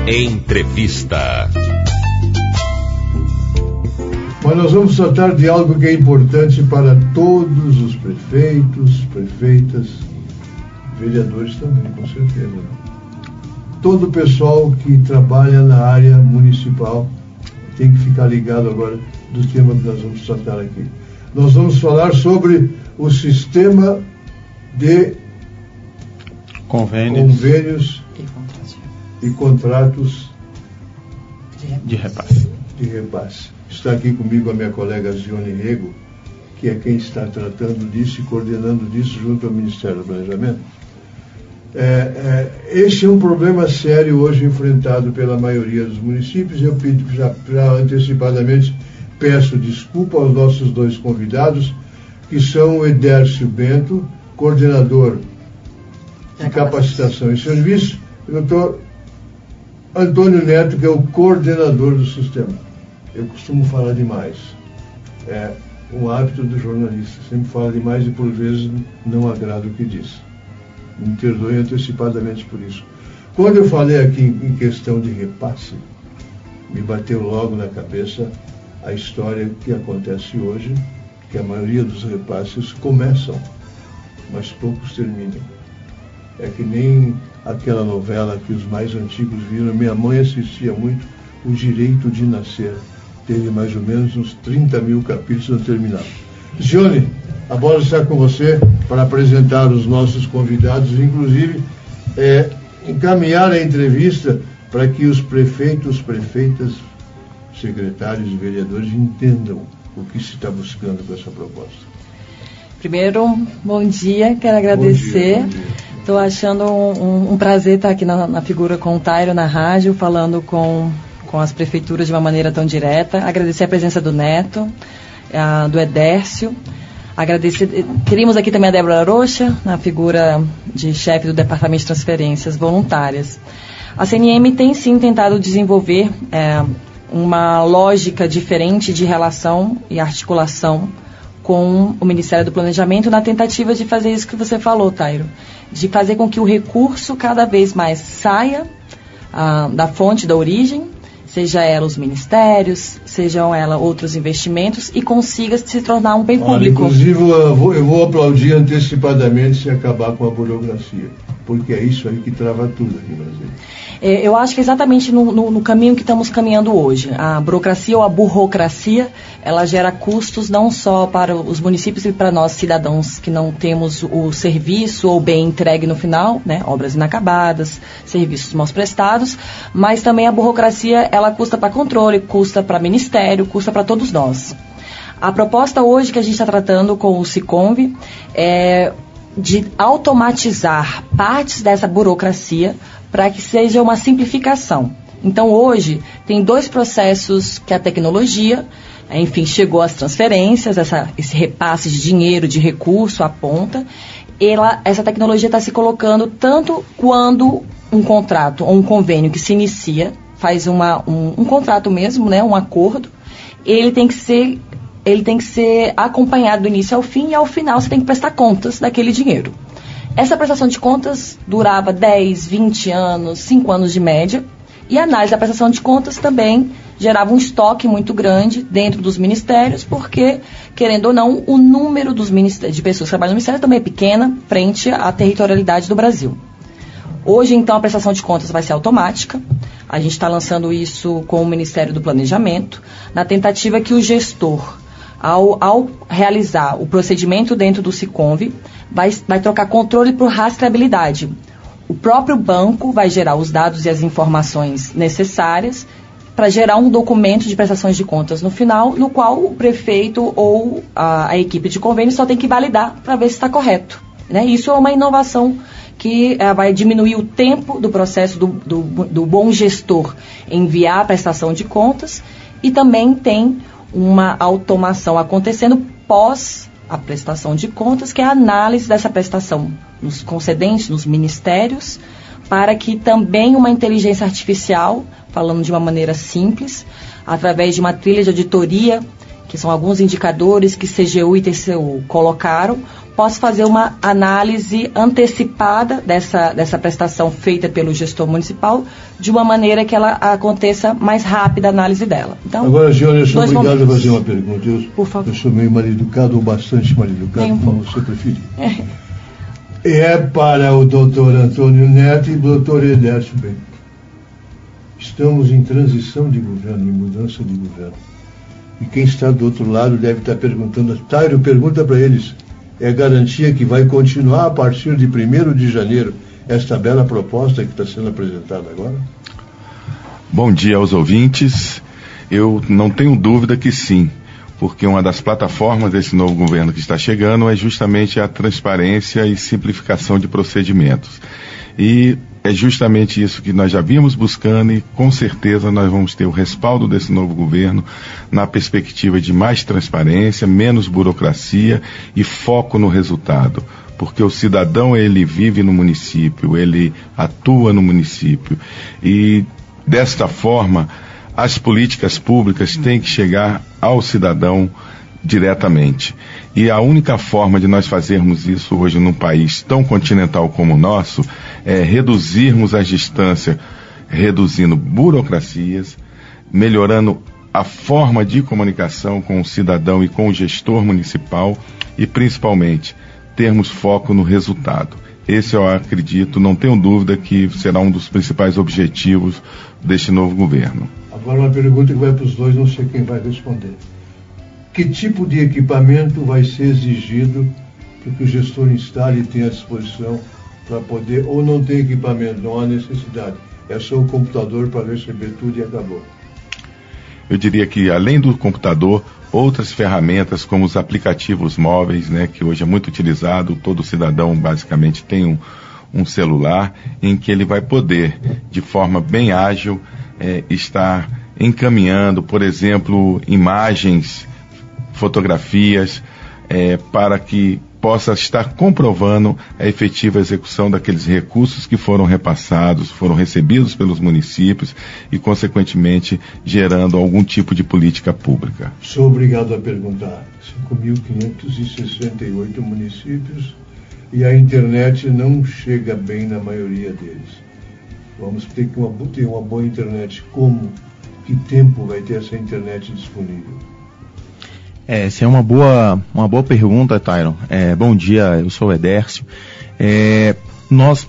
Entrevista. Mas nós vamos tratar de algo que é importante para todos os prefeitos, prefeitas, vereadores também, com certeza. Todo o pessoal que trabalha na área municipal tem que ficar ligado agora do tema que nós vamos tratar aqui. Nós vamos falar sobre o sistema de convênios e contratos de repasse. Está aqui comigo a minha colega Zione Rego, que é quem está tratando disso e coordenando disso junto ao Ministério do Planejamento. Este é um problema sério hoje enfrentado pela maioria dos municípios. Eu já antecipadamente peço desculpa aos nossos dois convidados, que são o Edércio Bento, coordenador de capacitação e serviço, e o doutor Antônio Neto, que é o coordenador do sistema. Eu costumo falar demais. É um hábito do jornalista, sempre fala demais e por vezes não agrada o que diz. Me perdoe antecipadamente por isso. Quando eu falei aqui em questão de repasse, me bateu logo na cabeça a história que acontece hoje, que a maioria dos repasses começam, mas poucos terminam. É que nem aquela novela que os mais antigos viram. Minha mãe assistia muito, O Direito de Nascer. Teve mais ou menos uns 30 mil capítulos não terminados. Zione, a bola está com você para apresentar os nossos convidados, inclusive encaminhar a entrevista para que os prefeitos, prefeitas, secretários e vereadores entendam o que se está buscando com essa proposta. Primeiro, bom dia, quero agradecer. Estou achando um prazer estar aqui na figura com o Tairo na rádio, falando com as prefeituras de uma maneira tão direta. Agradecer a presença do Neto, do Edércio. Teríamos aqui também a Débora Rocha, na figura de chefe do Departamento de Transferências Voluntárias. A CNM tem sim tentado desenvolver uma lógica diferente de relação e articulação com o Ministério do Planejamento na tentativa de fazer isso que você falou, Tairo, de fazer com que o recurso cada vez mais saia da fonte, da origem, seja ela os ministérios, sejam ela outros investimentos, e consiga se tornar um bem público. Inclusive, eu vou aplaudir antecipadamente se acabar com a burocracia, porque é isso aí que trava tudo aqui no Brasil. Eu acho que exatamente no caminho que estamos caminhando hoje. A burocracia ou a burocracia, ela gera custos não só para os municípios e para nós cidadãos que não temos o serviço ou bem entregue no final, né, obras inacabadas, serviços mal prestados, mas também a burocracia, ela custa para controle, custa para ministério, custa para todos nós. A proposta hoje que a gente está tratando com o Siconv é de automatizar partes dessa burocracia para que seja uma simplificação. Então, hoje, tem dois processos que a tecnologia, enfim, chegou às transferências, esse repasse de dinheiro, de recurso à ponta. Essa tecnologia está se colocando tanto quando um contrato ou um convênio que se inicia, faz um contrato mesmo, né, um acordo, ele tem que ser acompanhado do início ao fim, e ao final você tem que prestar contas daquele dinheiro. Essa prestação de contas durava 10, 20 anos, 5 anos de média, e a análise da prestação de contas também gerava um estoque muito grande dentro dos ministérios, porque, querendo ou não, o número de pessoas que trabalham no ministério também é pequena frente à territorialidade do Brasil. Hoje, então, a prestação de contas vai ser automática. A gente está lançando isso com o Ministério do Planejamento, na tentativa que o gestor, ao realizar o procedimento dentro do Siconv, vai trocar controle por rastreabilidade. O próprio banco vai gerar os dados e as informações necessárias para gerar um documento de prestações de contas no final, no qual o prefeito ou a equipe de convênio só tem que validar para ver se está correto, né? Isso é uma inovação que vai diminuir o tempo do processo do bom gestor enviar a prestação de contas, e também tem uma automação acontecendo pós a prestação de contas, que é a análise dessa prestação nos concedentes, nos ministérios, para que também uma inteligência artificial, falando de uma maneira simples, através de uma trilha de auditoria, que são alguns indicadores que CGU e TCU colocaram, posso fazer uma análise antecipada dessa prestação feita pelo gestor municipal, de uma maneira que ela aconteça mais rápida a análise dela. Então, agora, senhora, eu sou obrigado a fazer uma pergunta. Por favor. Eu sou meio mal educado ou bastante mal educado, como você preferir. É para o doutor Antônio Neto e o doutor Edércio Bem. Estamos em transição de governo, em mudança de governo. E quem está do outro lado deve estar perguntando, Tairo, pergunta para eles, é garantia que vai continuar a partir de 1º de janeiro esta bela proposta que está sendo apresentada agora? Bom dia aos ouvintes. Eu não tenho dúvida que sim, porque uma das plataformas desse novo governo que está chegando é justamente a transparência e simplificação de procedimentos. E é justamente isso que nós já vimos buscando e com certeza nós vamos ter o respaldo desse novo governo na perspectiva de mais transparência, menos burocracia e foco no resultado. Porque o cidadão, ele vive no município, ele atua no município e desta forma as políticas públicas têm que chegar ao cidadão diretamente. E a única forma de nós fazermos isso hoje num país tão continental como o nosso é reduzirmos as distâncias, reduzindo burocracias, melhorando a forma de comunicação com o cidadão e com o gestor municipal e principalmente termos foco no resultado. Esse eu acredito, não tenho dúvida que será um dos principais objetivos deste novo governo. Agora uma pergunta que vai para os dois, não sei quem vai responder. Que tipo de equipamento vai ser exigido para que o gestor instale e tenha à disposição para poder, ou não tem equipamento, não há necessidade, é só o computador para receber tudo e acabou? Eu diria que além do computador, outras ferramentas como os aplicativos móveis, né, que hoje é muito utilizado, todo cidadão basicamente tem um celular em que ele vai poder, de forma bem ágil, estar encaminhando, por exemplo, imagens, fotografias, para que possa estar comprovando a efetiva execução daqueles recursos que foram repassados, foram recebidos pelos municípios e, consequentemente, gerando algum tipo de política pública. Sou obrigado a perguntar. 5.568 municípios e a internet não chega bem na maioria deles. Vamos ter que ter uma boa internet. Como? Que tempo vai ter essa internet disponível? Essa é uma boa pergunta, Tyron. Bom dia, eu sou o Edércio. Nós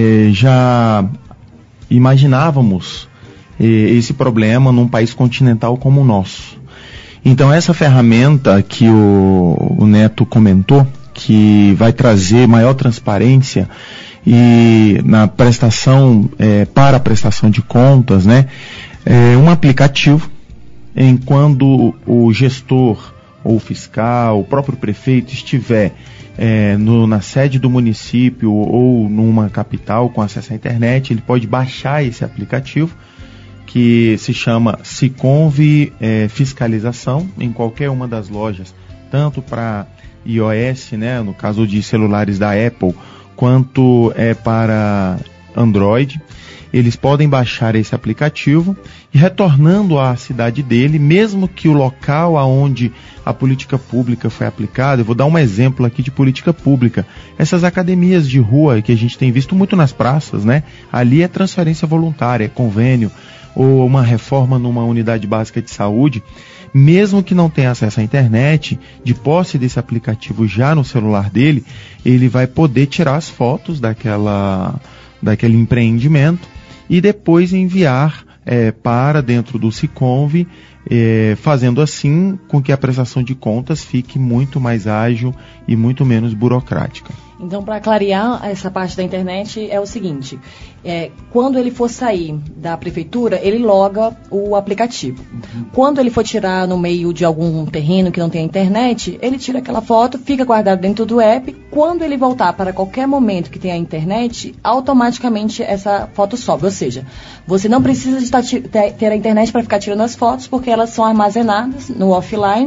já imaginávamos esse problema num país continental como o nosso. Então essa ferramenta que o Neto comentou, que vai trazer maior transparência e na prestação, para a prestação de contas, né? Um aplicativo em quando o gestor ou fiscal, o próprio prefeito estiver na sede do município ou numa capital com acesso à internet, ele pode baixar esse aplicativo que se chama Siconv Fiscalização em qualquer uma das lojas, tanto para iOS, né, no caso de celulares da Apple, quanto para Android. Eles podem baixar esse aplicativo e retornando à cidade dele, mesmo que o local aonde a política pública foi aplicada, eu vou dar um exemplo aqui de política pública, essas academias de rua que a gente tem visto muito nas praças, né? Ali é transferência voluntária, é convênio, ou uma reforma numa unidade básica de saúde, mesmo que não tenha acesso à internet, de posse desse aplicativo já no celular dele, ele vai poder tirar as fotos daquele empreendimento e depois enviar para dentro do Siconv, fazendo assim com que a prestação de contas fique muito mais ágil e muito menos burocrática. Então, para clarear essa parte da internet, é o seguinte, quando ele for sair da prefeitura, ele loga o aplicativo. Quando ele for tirar no meio de algum terreno que não tem internet, ele tira aquela foto, fica guardado dentro do app. Quando ele voltar para qualquer momento que tenha internet, automaticamente essa foto sobe. Ou seja, você não precisa ter a internet para ficar tirando as fotos, porque elas são armazenadas no offline,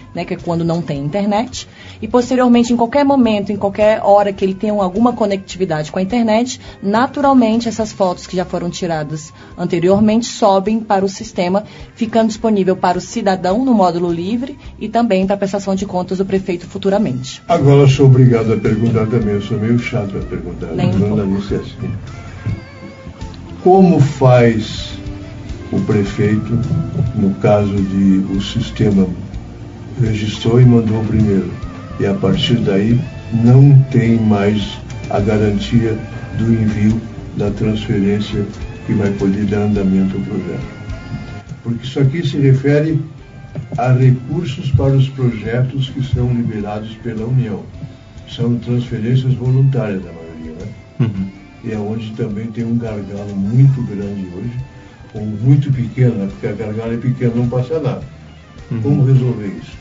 né, que é quando não tem internet, e posteriormente, em qualquer momento, em qualquer hora que ele tenha alguma conectividade com a internet, naturalmente essas fotos que já foram tiradas anteriormente sobem para o sistema, ficando disponível para o cidadão no módulo livre e também para a prestação de contas do prefeito futuramente. Agora eu sou obrigado a perguntar também, eu sou meio chato a perguntar, assim. Como faz o prefeito, no caso de o sistema registrou e mandou primeiro, e a partir daí não tem mais a garantia do envio da transferência que vai poder dar andamento ao projeto? Porque isso aqui se refere a recursos para os projetos que são liberados pela União. São transferências voluntárias, da maioria, né? Uhum. E é onde também tem um gargalo muito grande hoje, ou muito pequeno, né? Porque a gargalo é pequena, não passa nada. Uhum. Como resolver isso?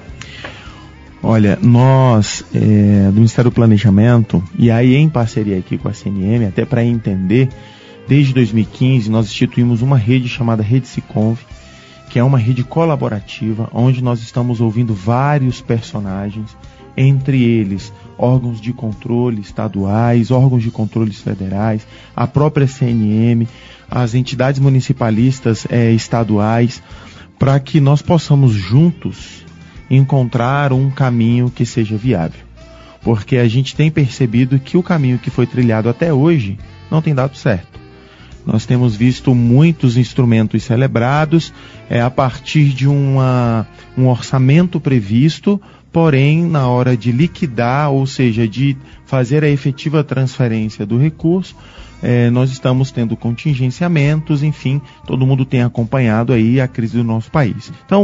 Olha, nós, do Ministério do Planejamento, e aí em parceria aqui com a CNM, até para entender, desde 2015 nós instituímos uma rede chamada Rede Siconv, que é uma rede colaborativa, onde nós estamos ouvindo vários personagens, entre eles órgãos de controle estaduais, órgãos de controle federais, a própria CNM, as entidades municipalistas estaduais, para que nós possamos juntos encontrar um caminho que seja viável. Porque a gente tem percebido que o caminho que foi trilhado até hoje não tem dado certo. Nós temos visto muitos instrumentos celebrados a partir de um orçamento previsto, porém, na hora de liquidar, ou seja, de fazer a efetiva transferência do recurso, nós estamos tendo contingenciamentos, enfim, todo mundo tem acompanhado aí a crise do nosso país. Então,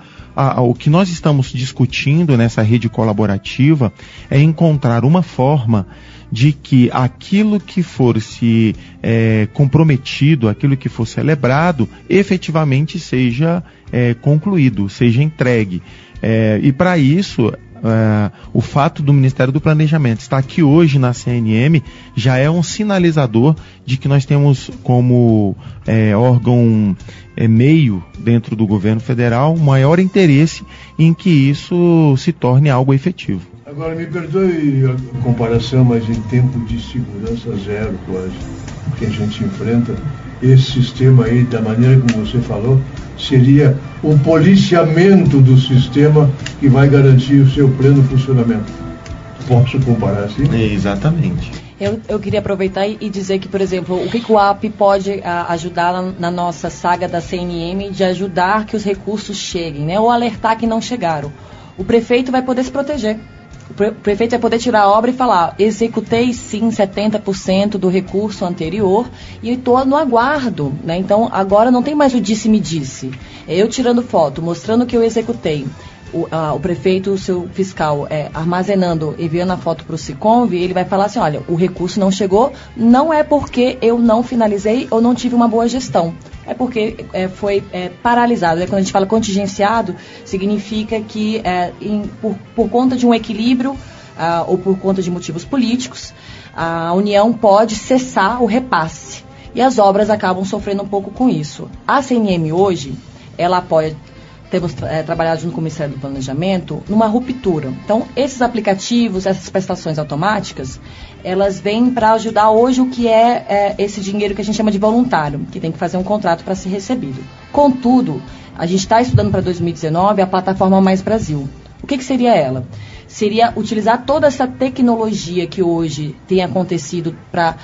o que nós estamos discutindo nessa rede colaborativa é encontrar uma forma de que aquilo que for comprometido, aquilo que for celebrado, efetivamente seja concluído, seja entregue. E para isso, o fato do Ministério do Planejamento estar aqui hoje na CNM já é um sinalizador de que nós temos como órgão meio dentro do governo federal maior interesse em que isso se torne algo efetivo. Agora, me perdoe a comparação, mas em tempo de segurança zero, quase, que a gente enfrenta, esse sistema aí, da maneira como você falou, seria o policiamento do sistema que vai garantir o seu pleno funcionamento. Posso comparar assim? Exatamente. Eu queria aproveitar e dizer que, por exemplo, o que o AP pode ajudar na nossa saga da CNM de ajudar que os recursos cheguem, né? Ou alertar que não chegaram. O prefeito vai poder se proteger. O prefeito vai poder tirar a obra e falar: executei sim 70% do recurso anterior e estou no aguardo, né? Então agora não tem mais o disse-me-disse. Eu tirando foto, mostrando que eu executei. O prefeito, o seu fiscal, armazenando, enviando a foto para o Siconv, ele vai falar assim: olha, o recurso não chegou, não é porque eu não finalizei ou não tive uma boa gestão. É porque foi paralisado. Quando a gente fala contingenciado, significa que por conta de um equilíbrio ou por conta de motivos políticos, a União pode cessar o repasse. E as obras acabam sofrendo um pouco com isso. A CNM hoje, ela apoia, temos trabalhado junto com o Ministério do Planejamento, numa ruptura. Então, esses aplicativos, essas prestações automáticas, elas vêm para ajudar hoje o que é esse dinheiro que a gente chama de voluntário, que tem que fazer um contrato para ser recebido. Contudo, a gente está estudando para 2019 a plataforma Mais Brasil. O que seria ela? Seria utilizar toda essa tecnologia que hoje tem acontecido para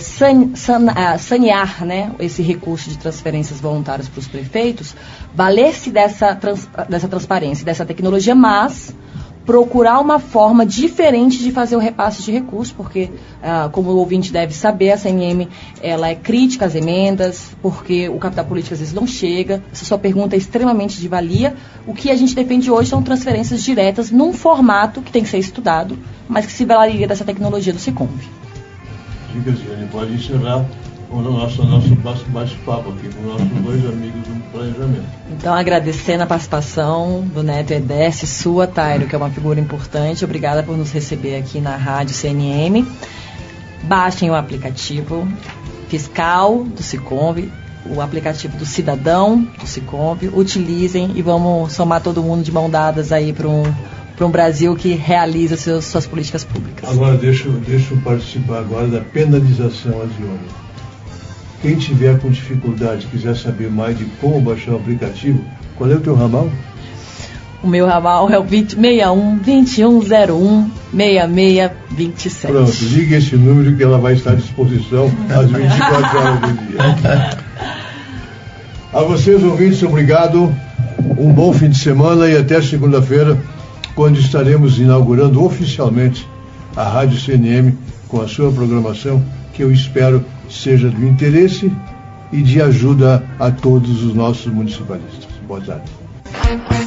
sanear, né, esse recurso de transferências voluntárias para os prefeitos, valer-se dessa transparência, dessa tecnologia, mas procurar uma forma diferente de fazer o repasse de recursos, porque, como o ouvinte deve saber, a CNM ela é crítica às emendas, porque o capital político às vezes não chega. Essa sua pergunta é extremamente de valia. O que a gente defende hoje são transferências diretas num formato que tem que ser estudado, mas que se valeria dessa tecnologia do Siconv. Diga, Ziane, pode encerrar o nosso bate-papo aqui com nossos dois amigos do planejamento. Então, agradecendo a participação do Neto Edércio, sua, Tairo, que é uma figura importante. Obrigada por nos receber aqui na Rádio CNM. Baixem o aplicativo fiscal do Siconv, o aplicativo do Cidadão, do Sicoob, utilizem e vamos somar todo mundo de mão dadas aí para um Brasil que realiza suas políticas públicas. Agora deixa eu participar agora da penalização aziônica. Quem tiver com dificuldade, quiser saber mais de como baixar o aplicativo, qual é o teu ramal? O meu ramal é o 61-2101-6627. Pronto, liga esse número que ela vai estar à disposição às 24 horas do dia. A vocês, ouvintes, obrigado. Um bom fim de semana e até segunda-feira, quando estaremos inaugurando oficialmente a Rádio CNM com a sua programação, que eu espero seja do interesse e de ajuda a todos os nossos municipalistas. Boa tarde.